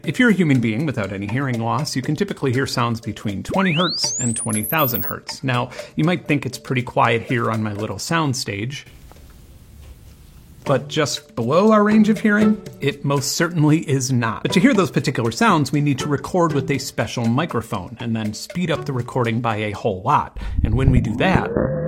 If you're a human being without any hearing loss, you can typically hear sounds between 20 hertz and 20,000 hertz. Now, you might think it's pretty quiet here on my little sound stage, but just below our range of hearing, it most certainly is not. But to hear those particular sounds, we need to record with a special microphone and then speed up the recording by a whole lot. And when we do that,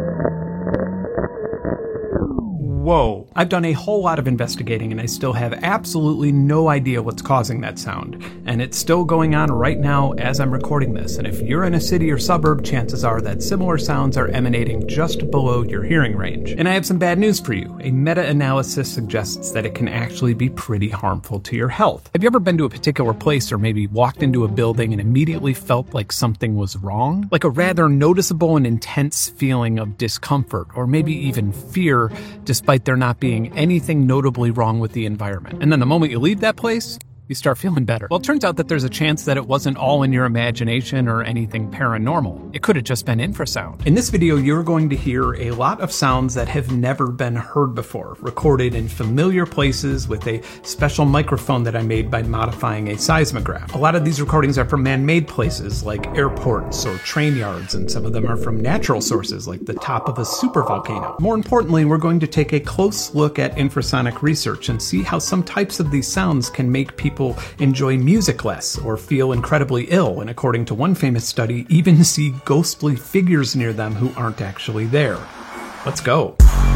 whoa. I've done a whole lot of investigating and I still have absolutely no idea what's causing that sound. And it's still going on right now as I'm recording this. And if you're in a city or suburb, chances are that similar sounds are emanating just below your hearing range. And I have some bad news for you. A meta-analysis suggests that it can actually be pretty harmful to your health. Have you ever been to a particular place or maybe walked into a building and immediately felt like something was wrong? Like a rather noticeable and intense feeling of discomfort or maybe even fear, despite there not being anything notably wrong with the environment. And then the moment you leave that place, you start feeling better. Well, it turns out that there's a chance that it wasn't all in your imagination or anything paranormal. It could have just been infrasound. In this video, you're going to hear a lot of sounds that have never been heard before, recorded in familiar places with a special microphone that I made by modifying a seismograph. A lot of these recordings are from man-made places like airports or train yards, and some of them are from natural sources like the top of a supervolcano. More importantly, we're going to take a close look at infrasonic research and see how some types of these sounds can make people enjoy music less or feel incredibly ill, and according to one famous study, even see ghostly figures near them who aren't actually there. Let's go.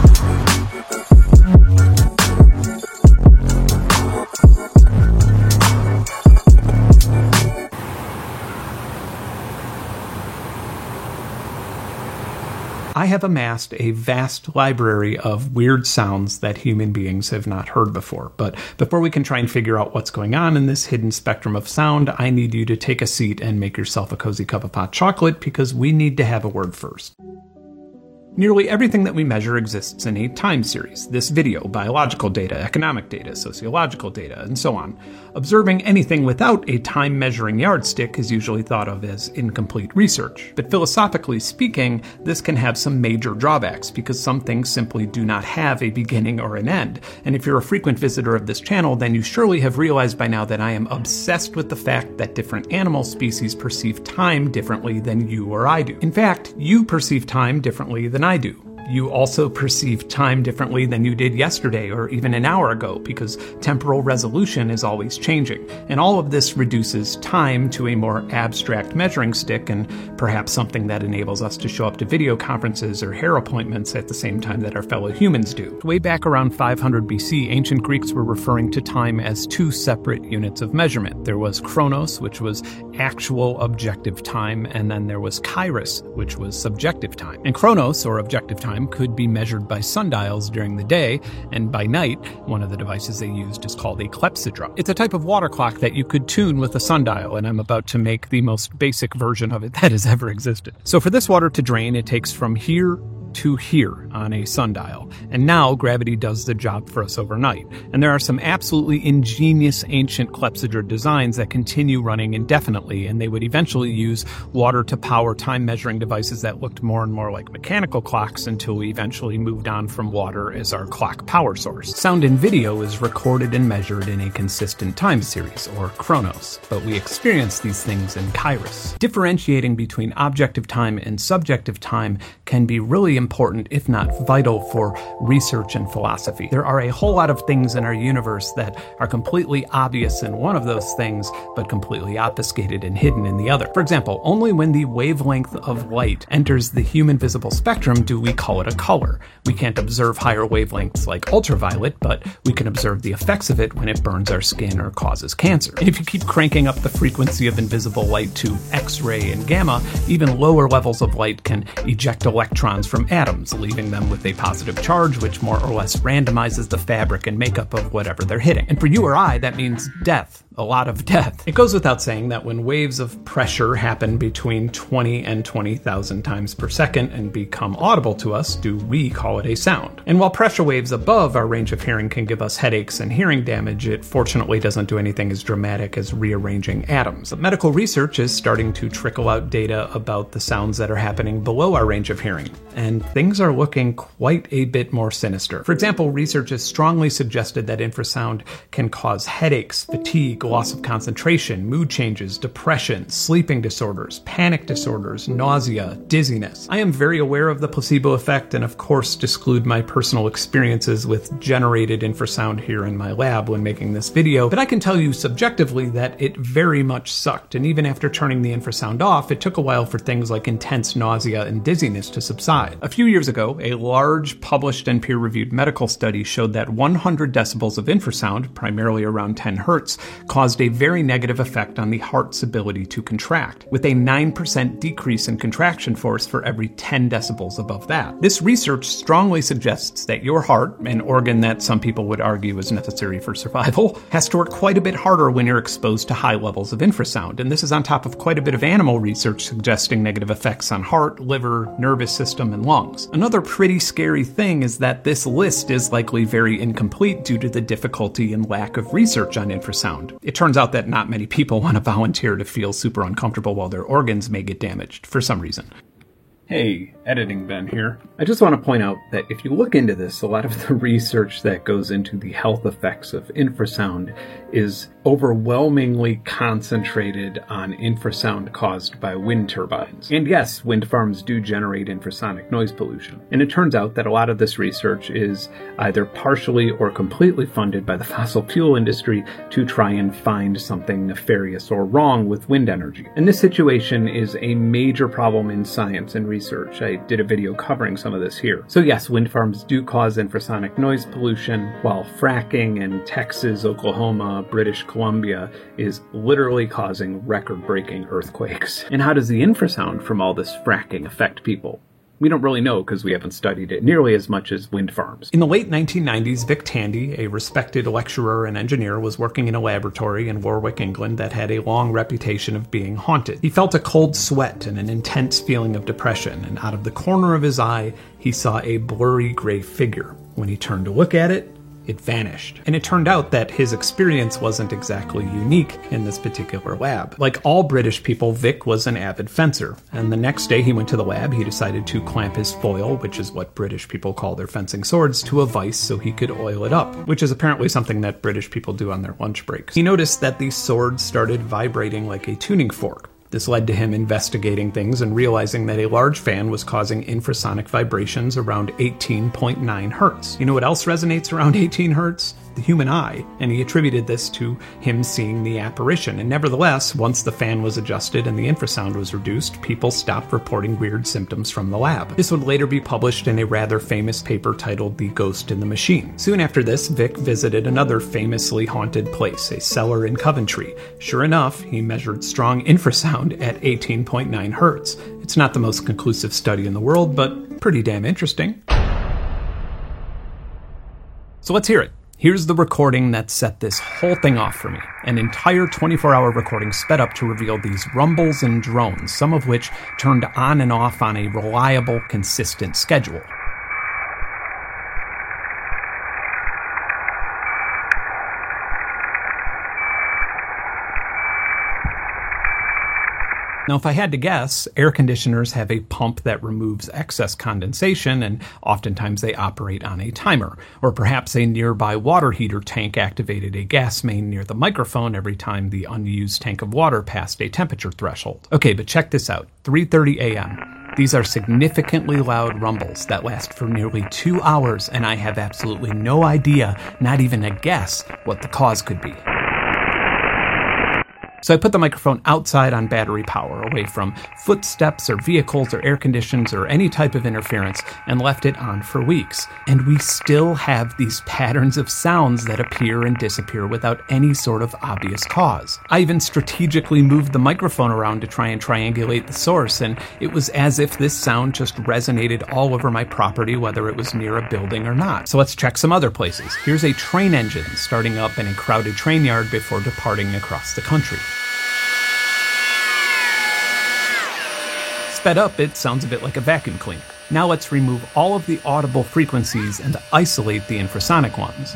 I have amassed a vast library of weird sounds that human beings have not heard before. But before we can try and figure out what's going on in this hidden spectrum of sound, I need you to take a seat and make yourself a cozy cup of hot chocolate, because we need to have a word first. Nearly everything that we measure exists in a time series. This video, biological data, economic data, sociological data, and so on. Observing anything without a time-measuring yardstick is usually thought of as incomplete research. But philosophically speaking, this can have some major drawbacks, because some things simply do not have a beginning or an end. And if you're a frequent visitor of this channel, then you surely have realized by now that I am obsessed with the fact that different animal species perceive time differently than you or I do. In fact, you perceive time differently than I do. You also perceive time differently than you did yesterday or even an hour ago, because temporal resolution is always changing. And all of this reduces time to a more abstract measuring stick, and perhaps something that enables us to show up to video conferences or hair appointments at the same time that our fellow humans do. Way back around 500 BC, ancient Greeks were referring to time as two separate units of measurement. There was chronos, which was actual objective time, and then there was kairos, which was subjective time. And chronos, or objective time, could be measured by sundials during the day, and by night, one of the devices they used is called a clepsydra. It's a type of water clock that you could tune with a sundial, and I'm about to make the most basic version of it that has ever existed. So for this water to drain, it takes from here to here on a sundial. And now gravity does the job for us overnight. And there are some absolutely ingenious ancient clepsydra designs that continue running indefinitely, and they would eventually use water to power time measuring devices that looked more and more like mechanical clocks, until we eventually moved on from water as our clock power source. Sound and video is recorded and measured in a consistent time series, or chronos, but we experience these things in kairos. Differentiating between objective time and subjective time can be really important, if not vital, for research and philosophy. There are a whole lot of things in our universe that are completely obvious in one of those things, but completely obfuscated and hidden in the other. For example, only when the wavelength of light enters the human visible spectrum do we call it a color. We can't observe higher wavelengths like ultraviolet, but we can observe the effects of it when it burns our skin or causes cancer. And if you keep cranking up the frequency of invisible light to X-ray and gamma, even lower levels of light can eject electrons from atoms, leaving them with a positive charge, which more or less randomizes the fabric and makeup of whatever they're hitting. And for you or I, that means death. A lot of death. It goes without saying that when waves of pressure happen between 20 and 20,000 times per second and become audible to us, do we call it a sound. And while pressure waves above our range of hearing can give us headaches and hearing damage, it fortunately doesn't do anything as dramatic as rearranging atoms. But medical research is starting to trickle out data about the sounds that are happening below our range of hearing, and things are looking quite a bit more sinister. For example, research has strongly suggested that infrasound can cause headaches, fatigue, loss of concentration, mood changes, depression, sleeping disorders, panic disorders, nausea, dizziness. I am very aware of the placebo effect and of course disclude my personal experiences with generated infrasound here in my lab when making this video, but I can tell you subjectively that it very much sucked, and even after turning the infrasound off, it took a while for things like intense nausea and dizziness to subside. A few years ago, a large published and peer-reviewed medical study showed that 100 decibels of infrasound, primarily around 10 hertz, caused a very negative effect on the heart's ability to contract, with a 9% decrease in contraction force for every 10 decibels above that. This research strongly suggests that your heart, an organ that some people would argue is necessary for survival, has to work quite a bit harder when you're exposed to high levels of infrasound, and this is on top of quite a bit of animal research suggesting negative effects on heart, liver, nervous system, and lungs. Another pretty scary thing is that this list is likely very incomplete due to the difficulty and lack of research on infrasound. It turns out that not many people want to volunteer to feel super uncomfortable while their organs may get damaged for some reason. Hey, Editing Ben here. I just want to point out that if you look into this, a lot of the research that goes into the health effects of infrasound is overwhelmingly concentrated on infrasound caused by wind turbines. And yes, wind farms do generate infrasonic noise pollution. And it turns out that a lot of this research is either partially or completely funded by the fossil fuel industry to try and find something nefarious or wrong with wind energy. And this situation is a major problem in science and research. I did a video covering some of this here. So yes, wind farms do cause infrasonic noise pollution, while fracking in Texas, Oklahoma, British Columbia is literally causing record-breaking earthquakes. And how does the infrasound from all this fracking affect people? We don't really know because we haven't studied it nearly as much as wind farms. In the late 1990s, Vic Tandy, a respected lecturer and engineer, was working in a laboratory in Warwick, England that had a long reputation of being haunted. He felt a cold sweat and an intense feeling of depression, and out of the corner of his eye, he saw a blurry gray figure. When he turned to look at it, it vanished. And it turned out that his experience wasn't exactly unique in this particular lab. Like all British people, Vic was an avid fencer. And the next day he went to the lab, he decided to clamp his foil, which is what British people call their fencing swords, to a vise so he could oil it up, which is apparently something that British people do on their lunch breaks. He noticed that the sword started vibrating like a tuning fork. This led to him investigating things and realizing that a large fan was causing infrasonic vibrations around 18.9 hertz. You know what else resonates around 18 hertz? The human eye, and he attributed this to him seeing the apparition. And nevertheless, once the fan was adjusted and the infrasound was reduced, people stopped reporting weird symptoms from the lab. This would later be published in a rather famous paper titled The Ghost in the Machine. Soon after this, Vic visited another famously haunted place, a cellar in Coventry. Sure enough, he measured strong infrasound at 18.9 hertz. It's not the most conclusive study in the world, but pretty damn interesting. So let's hear it. Here's the recording that set this whole thing off for me. An entire 24-hour recording sped up to reveal these rumbles and drones, some of which turned on and off on a reliable, consistent schedule. Now, if I had to guess, air conditioners have a pump that removes excess condensation, and oftentimes they operate on a timer. Or perhaps a nearby water heater tank activated a gas main near the microphone every time the unused tank of water passed a temperature threshold. Okay, but check this out. 3:30 a.m. These are significantly loud rumbles that last for nearly 2 hours, and I have absolutely no idea, not even a guess, what the cause could be. So I put the microphone outside on battery power, away from footsteps or vehicles or air conditions or any type of interference, and left it on for weeks. And we still have these patterns of sounds that appear and disappear without any sort of obvious cause. I even strategically moved the microphone around to try and triangulate the source, and it was as if this sound just resonated all over my property, whether it was near a building or not. So let's check some other places. Here's a train engine starting up in a crowded train yard before departing across the country. Sped up, it sounds a bit like a vacuum cleaner. Now let's remove all of the audible frequencies and isolate the infrasonic ones.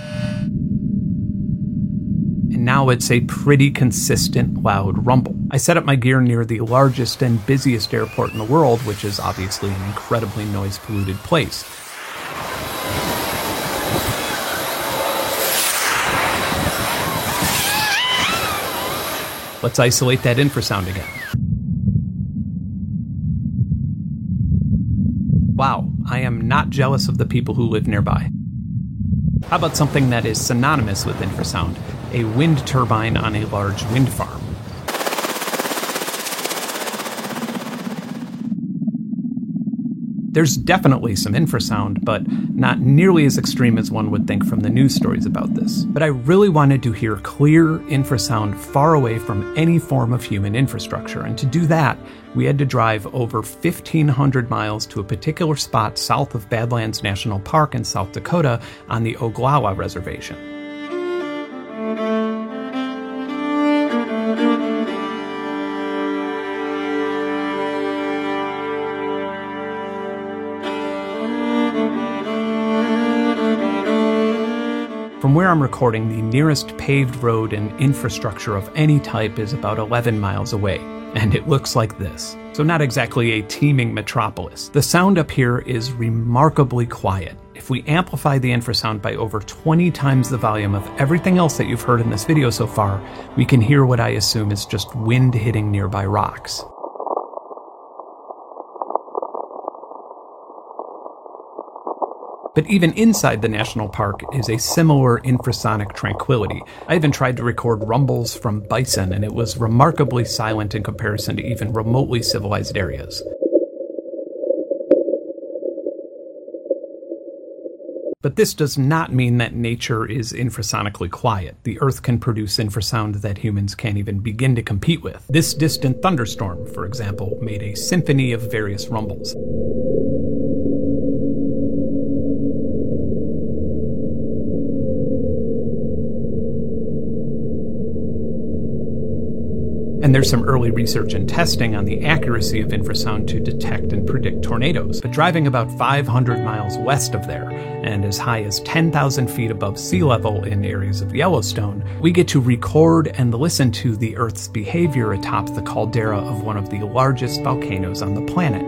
And now it's a pretty consistent loud rumble. I set up my gear near the largest and busiest airport in the world, which is obviously an incredibly noise-polluted place. Let's isolate that infrasound again. Wow, I am not jealous of the people who live nearby. How about something that is synonymous with infrasound? A wind turbine on a large wind farm. There's definitely some infrasound, but not nearly as extreme as one would think from the news stories about this. But I really wanted to hear clear infrasound far away from any form of human infrastructure, and to do that, we had to drive over 1,500 miles to a particular spot south of Badlands National Park in South Dakota on the Oglala Reservation. From where I'm recording, the nearest paved road and infrastructure of any type is about 11 miles away, and it looks like this. So not exactly a teeming metropolis. The sound up here is remarkably quiet. If we amplify the infrasound by over 20 times the volume of everything else that you've heard in this video so far, we can hear what I assume is just wind hitting nearby rocks. But even inside the national park is a similar infrasonic tranquility. I even tried to record rumbles from bison, and it was remarkably silent in comparison to even remotely civilized areas. But this does not mean that nature is infrasonically quiet. The Earth can produce infrasound that humans can't even begin to compete with. This distant thunderstorm, for example, made a symphony of various rumbles. And there's some early research and testing on the accuracy of infrasound to detect and predict tornadoes. But driving about 500 miles west of there, and as high as 10,000 feet above sea level in areas of Yellowstone, we get to record and listen to the Earth's behavior atop the caldera of one of the largest volcanoes on the planet.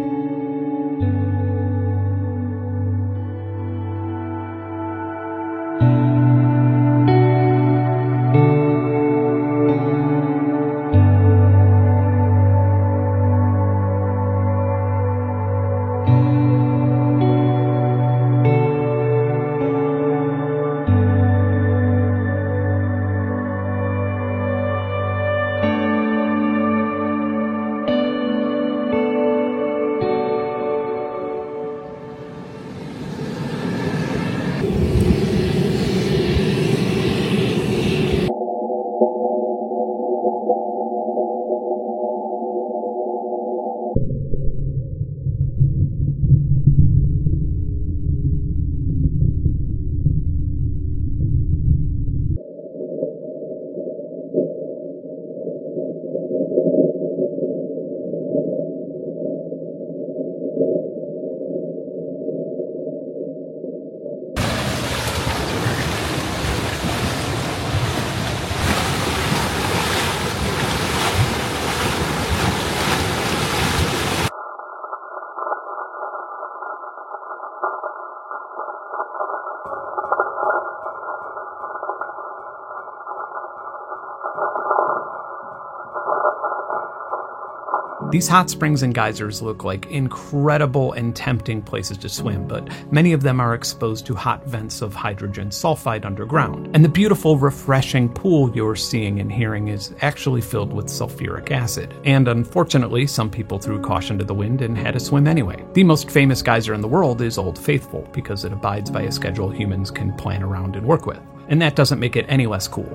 These hot springs and geysers look like incredible and tempting places to swim, but many of them are exposed to hot vents of hydrogen sulfide underground. And the beautiful, refreshing pool you're seeing and hearing is actually filled with sulfuric acid. And unfortunately, some people threw caution to the wind and had to swim anyway. The most famous geyser in the world is Old Faithful, because it abides by a schedule humans can plan around and work with. And that doesn't make it any less cool.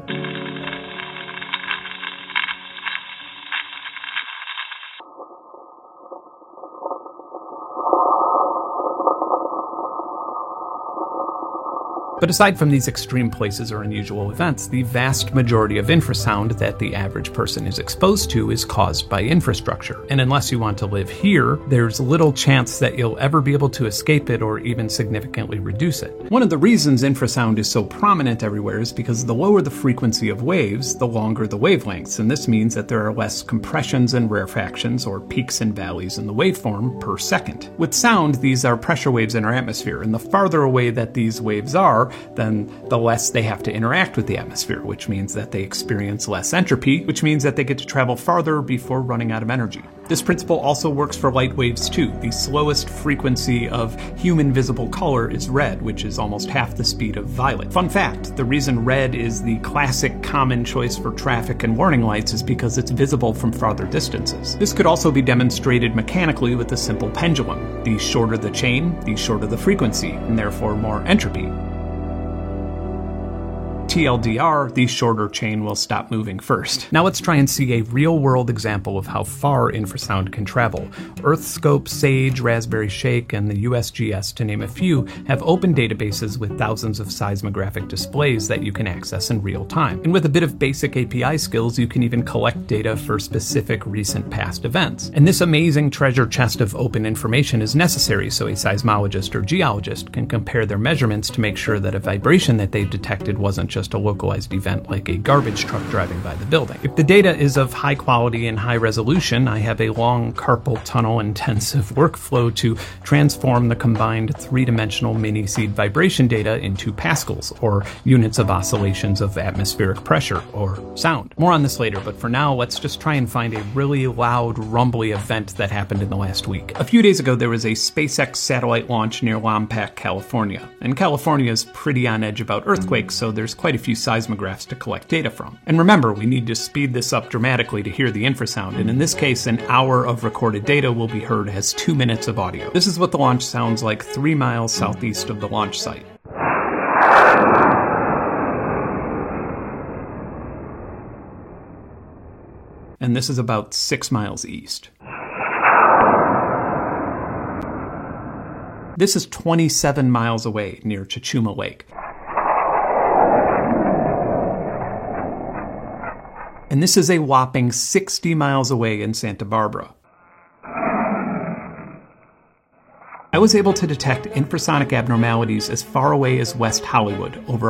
But aside from these extreme places or unusual events, the vast majority of infrasound that the average person is exposed to is caused by infrastructure. And unless you want to live here, there's little chance that you'll ever be able to escape it or even significantly reduce it. One of the reasons infrasound is so prominent everywhere is because the lower the frequency of waves, the longer the wavelengths, and this means that there are less compressions and rarefactions, or peaks and valleys in the waveform, per second. With sound, these are pressure waves in our atmosphere, and the farther away that these waves are, far, then the less they have to interact with the atmosphere, which means that they experience less entropy, which means that they get to travel farther before running out of energy. This principle also works for light waves too. The slowest frequency of human visible color is red, which is almost half the speed of violet. Fun fact, the reason red is the classic common choice for traffic and warning lights is because it's visible from farther distances. This could also be demonstrated mechanically with a simple pendulum. The shorter the chain, the shorter the frequency, and therefore more entropy. TLDR, the shorter chain will stop moving first. Now let's try and see a real-world example of how far infrasound can travel. EarthScope, SAGE, Raspberry Shake, and the USGS, to name a few, have open databases with thousands of seismographic displays that you can access in real time. And with a bit of basic API skills, you can even collect data for specific recent past events. And this amazing treasure chest of open information is necessary so a seismologist or geologist can compare their measurements to make sure that a vibration that they've detected wasn't just a localized event like a garbage truck driving by the building. If the data is of high quality and high resolution, I have a long carpal tunnel intensive workflow to transform the combined three-dimensional mini-seed vibration data into pascals, or units of oscillations of atmospheric pressure, or sound. More on this later, but for now, let's just try and find a really loud, rumbly event that happened in the last week. A few days ago, there was a SpaceX satellite launch near Lompoc, California. And California is pretty on edge about earthquakes, so there's quite a few seismographs to collect data from. And remember, we need to speed this up dramatically to hear the infrasound, and in this case, an hour of recorded data will be heard as 2 minutes of audio. This is what the launch sounds like 3 miles southeast of the launch site. And this is about 6 miles east. This is 27 miles away near Chachuma Lake. And this is a whopping 60 miles away in Santa Barbara. I was able to detect infrasonic abnormalities as far away as West Hollywood, over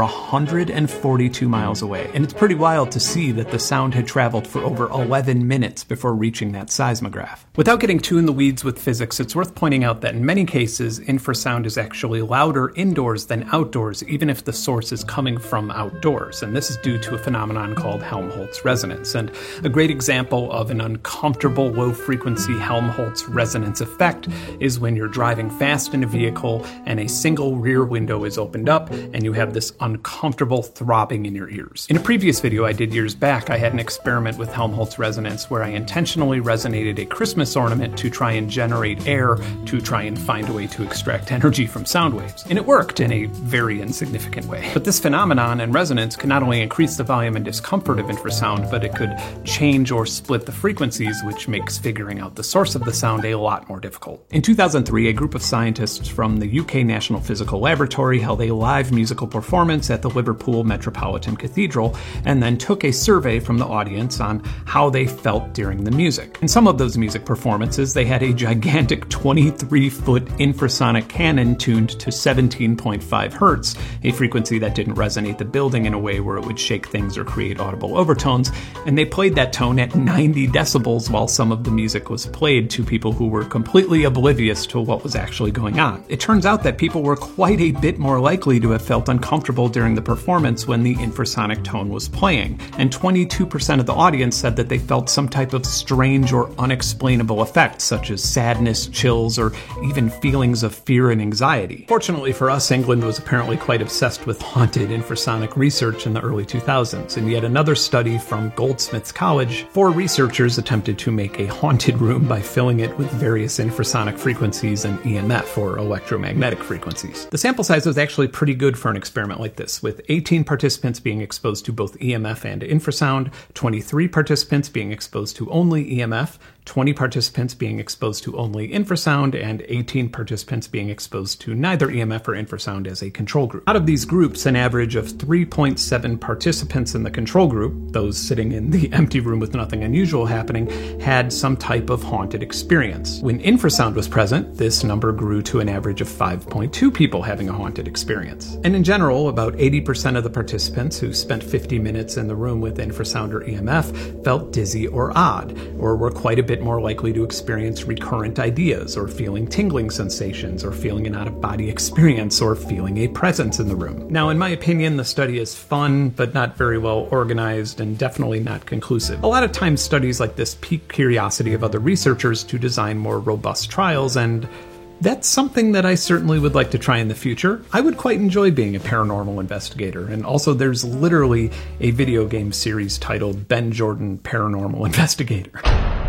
142 miles away. And it's pretty wild to see that the sound had traveled for over 11 minutes before reaching that seismograph. Without getting too in the weeds with physics, it's worth pointing out that in many cases, infrasound is actually louder indoors than outdoors, even if the source is coming from outdoors. And this is due to a phenomenon called Helmholtz resonance. And a great example of an uncomfortable low-frequency Helmholtz resonance effect is when you're driving fast in a vehicle and a single rear window is opened up and you have this uncomfortable throbbing in your ears. In a previous video I did years back, I had an experiment with Helmholtz resonance where I intentionally resonated a Christmas ornament to try and generate air to try and find a way to extract energy from sound waves. And it worked in a very insignificant way. But this phenomenon and resonance can not only increase the volume and discomfort of infrasound, but it could change or split the frequencies, which makes figuring out the source of the sound a lot more difficult. In 2003, a group of scientists from the UK National Physical Laboratory held a live musical performance at the Liverpool Metropolitan Cathedral and then took a survey from the audience on how they felt during the music. In some of those music performances, they had a gigantic 23-foot infrasonic cannon tuned to 17.5 hertz, a frequency that didn't resonate the building in a way where it would shake things or create audible overtones, and they played that tone at 90 decibels while some of the music was played to people who were completely oblivious to what was actually going on. It turns out that people were quite a bit more likely to have felt uncomfortable during the performance when the infrasonic tone was playing, and 22% of the audience said that they felt some type of strange or unexplainable effect, such as sadness, chills, or even feelings of fear and anxiety. Fortunately for us, England was apparently quite obsessed with haunted infrasonic research in the early 2000s, and yet another study from Goldsmiths College, 4 researchers attempted to make a haunted room by filling it with various infrasonic frequencies and EMF, or electromagnetic frequencies. The sample size was actually pretty good for an experiment like this, with 18 participants being exposed to both EMF and infrasound, 23 participants being exposed to only EMF, 20 participants being exposed to only infrasound, and 18 participants being exposed to neither EMF or infrasound as a control group. Out of these groups, an average of 3.7 participants in the control group, those sitting in the empty room with nothing unusual happening, had some type of haunted experience. When infrasound was present, this number grew to an average of 5.2 people having a haunted experience. And in general, about 80% of the participants who spent 50 minutes in the room with infrasound or EMF felt dizzy or odd, or were quite a bit bit more likely to experience recurrent ideas, or feeling tingling sensations, or feeling an out-of-body experience, or feeling a presence in the room. Now, in my opinion, the study is fun, but not very well organized, and definitely not conclusive. A lot of times studies like this pique curiosity of other researchers to design more robust trials, and that's something that I certainly would like to try in the future. I would quite enjoy being a paranormal investigator, and also there's literally a video game series titled Ben Jordan Paranormal Investigator.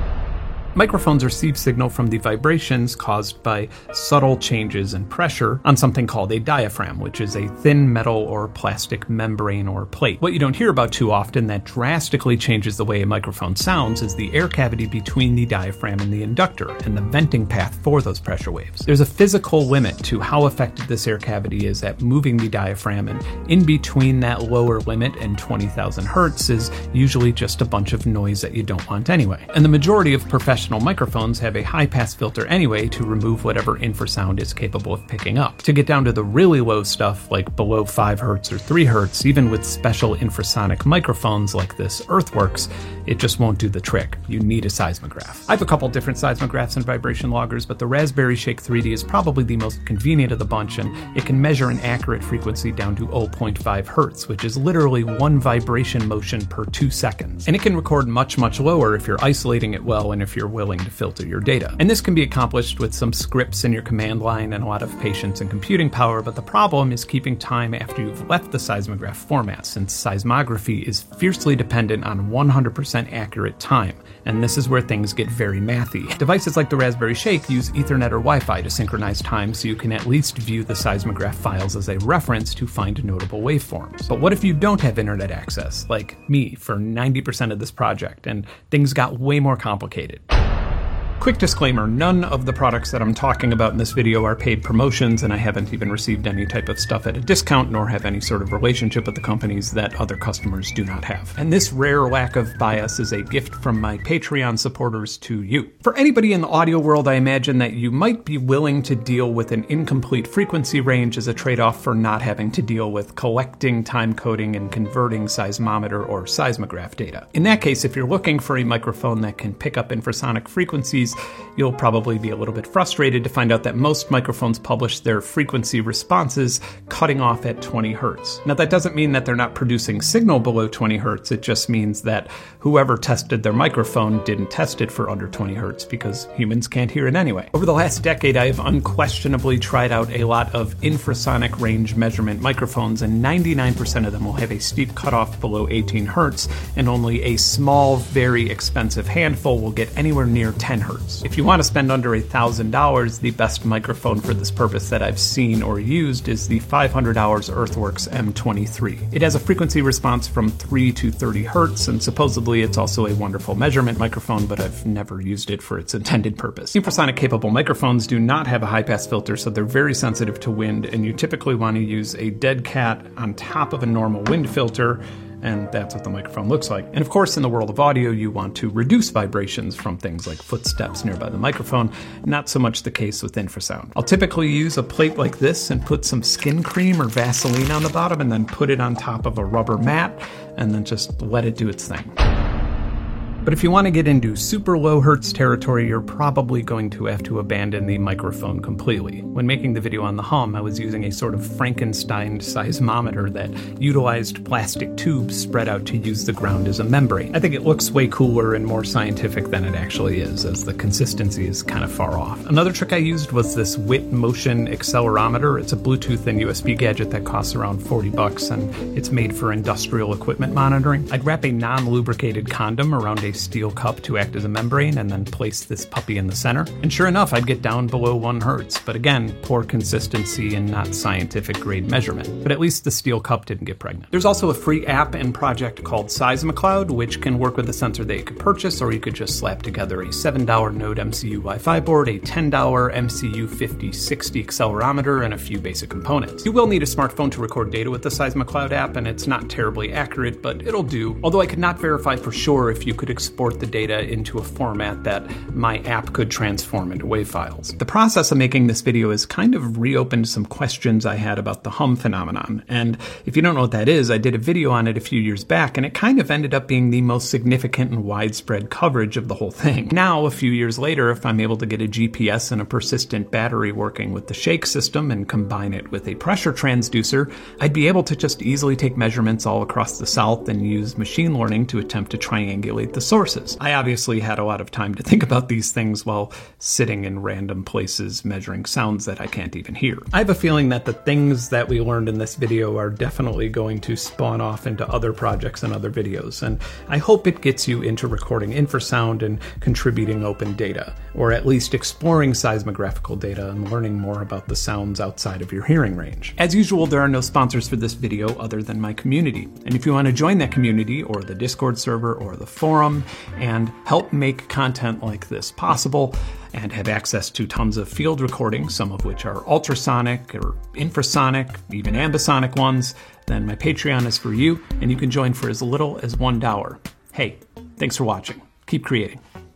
Microphones receive signal from the vibrations caused by subtle changes in pressure on something called a diaphragm, which is a thin metal or plastic membrane or plate. What you don't hear about too often that drastically changes the way a microphone sounds is the air cavity between the diaphragm and the inductor, and the venting path for those pressure waves. There's a physical limit to how effective this air cavity is at moving the diaphragm, and in between that lower limit and 20,000 hertz is usually just a bunch of noise that you don't want anyway. And the majority of professional microphones have a high-pass filter anyway to remove whatever infrasound is capable of picking up. To get down to the really low stuff, like below 5 Hz or 3 Hz, even with special infrasonic microphones like this Earthworks, it just won't do the trick. You need a seismograph. I have a couple different seismographs and vibration loggers, but the Raspberry Shake 3D is probably the most convenient of the bunch, and it can measure an accurate frequency down to 0.5 Hz, which is literally 1 vibration motion per 2 seconds. And it can record much, much lower if you're isolating it well and if you're willing to filter your data. And this can be accomplished with some scripts in your command line and a lot of patience and computing power, but the problem is keeping time after you've left the seismograph format, since seismography is fiercely dependent on 100% accurate time, and this is where things get very mathy. Devices like the Raspberry Shake use Ethernet or Wi-Fi to synchronize time, so you can at least view the seismograph files as a reference to find notable waveforms. But what if you don't have internet access, like me, for 90% of this project, and things got way more complicated? Quick disclaimer, none of the products that I'm talking about in this video are paid promotions, and I haven't even received any type of stuff at a discount, nor have any sort of relationship with the companies that other customers do not have. And this rare lack of bias is a gift from my Patreon supporters to you. For anybody in the audio world, I imagine that you might be willing to deal with an incomplete frequency range as a trade-off for not having to deal with collecting, time coding, and converting seismometer or seismograph data. In that case, if you're looking for a microphone that can pick up infrasonic frequencies, you'll probably be a little bit frustrated to find out that most microphones publish their frequency responses cutting off at 20 Hz. Now, that doesn't mean that they're not producing signal below 20 Hz. It just means that whoever tested their microphone didn't test it for under 20 Hz, because humans can't hear it anyway. Over the last decade, I have unquestionably tried out a lot of infrasonic range measurement microphones, and 99% of them will have a steep cutoff below 18 Hz, and only a small, very expensive handful will get anywhere near 10 Hz. If you want to spend under $1,000, the best microphone for this purpose that I've seen or used is the $500 Earthworks M23. It has a frequency response from 3 to 30 Hz, and supposedly it's also a wonderful measurement microphone, but I've never used it for its intended purpose. Infrasonic capable microphones do not have a high-pass filter, so they're very sensitive to wind, and you typically want to use a dead cat on top of a normal wind filter, and that's what the microphone looks like. And of course, in the world of audio, you want to reduce vibrations from things like footsteps nearby the microphone, not so much the case with infrasound. I'll typically use a plate like this and put some skin cream or Vaseline on the bottom, and then put it on top of a rubber mat, and then just let it do its thing. But if you want to get into super low hertz territory, you're probably going to have to abandon the microphone completely. When making the video on the hum, I was using a sort of Frankenstein seismometer that utilized plastic tubes spread out to use the ground as a membrane. I think it looks way cooler and more scientific than it actually is, as the consistency is kind of far off. Another trick I used was this WIT Motion accelerometer. It's a Bluetooth and USB gadget that costs around $40, and it's made for industrial equipment monitoring. I'd wrap a non-lubricated condom around a steel cup to act as a membrane, and then place this puppy in the center. And sure enough, I'd get down below 1 Hz, but again, poor consistency and not scientific grade measurement. But at least the steel cup didn't get pregnant. There's also a free app and project called SeismaCloud, which can work with a sensor that you could purchase, or you could just slap together a $7 Node MCU Wi-Fi board, a $10 MCU 5060 accelerometer, and a few basic components. You will need a smartphone to record data with the SeismaCloud app, and it's not terribly accurate, but it'll do. Although I could not verify for sure if you could export the data into a format that my app could transform into WAV files. The process of making this video has kind of reopened some questions I had about the hum phenomenon. And if you don't know what that is, I did a video on it a few years back, and it kind of ended up being the most significant and widespread coverage of the whole thing. Now, a few years later, if I'm able to get a GPS and a persistent battery working with the Shake system and combine it with a pressure transducer, I'd be able to just easily take measurements all across the South and use machine learning to attempt to triangulate the sources. I obviously had a lot of time to think about these things while sitting in random places measuring sounds that I can't even hear. I have a feeling that the things that we learned in this video are definitely going to spawn off into other projects and other videos, and I hope it gets you into recording infrasound and contributing open data, or at least exploring seismographical data and learning more about the sounds outside of your hearing range. As usual, there are no sponsors for this video other than my community, and if you want to join that community or the Discord server or the forum and help make content like this possible and have access to tons of field recordings, some of which are ultrasonic or infrasonic, even ambisonic ones, then my Patreon is for you, and you can join for as little as $1. Hey, thanks for watching. Keep creating.